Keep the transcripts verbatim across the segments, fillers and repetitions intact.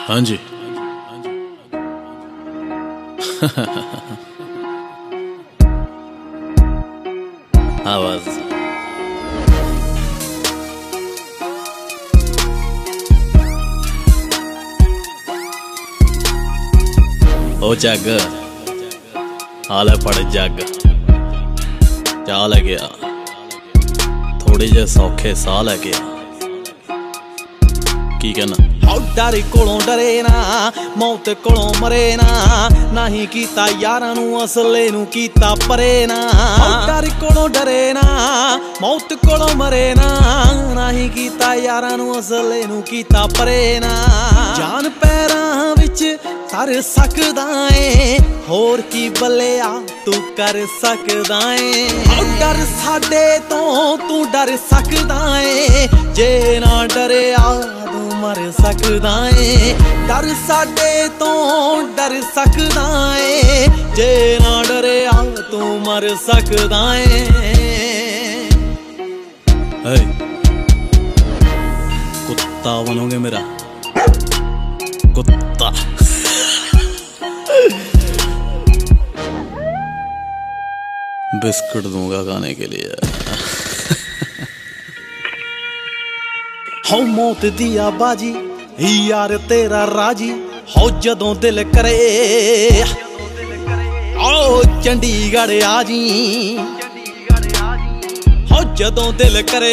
हाँ जी। आवाज ओ जग हाल है पड़ जग चाल है गया थोड़े जे सौखे साह लै गया की कहना डर कोलों डरे ना मौत कोलों मरे ना नहीं कीता यारां नू असले नू कीता परे ना डर कोलों डरे ना मौत कोलों मरे ना नहीं कीता यारां नू असले नू कीता परे ना जान पैरां विच कर सकदा ऐ होर की बल्लेआ तू कर सकदा ऐ डर साडे तो तू डर सकदा ऐ जे ना डरिया तू मर सकदा ऐ डर साडे तो डर सकदा ऐ जे ना डरिया तू मर सकदा ऐ कुत्ता बनोगे मेरा कुत्ता बिस्कुट दूंगा खाने के लिए हो मौत दिया बाजी यार तेरा राजी हो जदों दिल करे ओ चंडीगढ़ आजी हो जदों दिल करे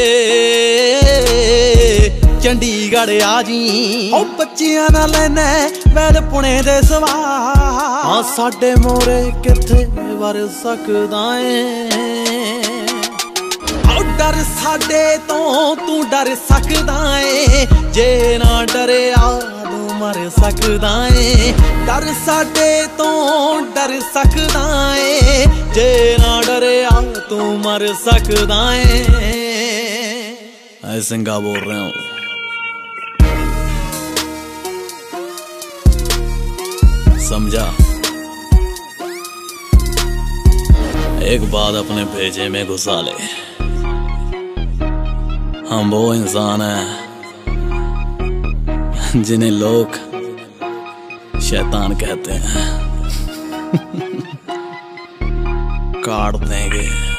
चंडीगढ़ आजी ओ बच्चियां ना लेने वैद पुणे दे सवा हाँ साडे मोरे किथे वर सकदा ऐ डर साडे तो तू डर सकदा ऐ जे ना डरिया तू मर सकदा ऐ डर साडे तो डर सकदा ऐ जे ना डरिया तू मर सकदा ऐ ऐ सिंगा बोल रहे हो समझा एक बात अपने भेजे में घुसा ले हम वो इंसान हैं जिन्हें लोग शैतान कहते हैं काट देंगे।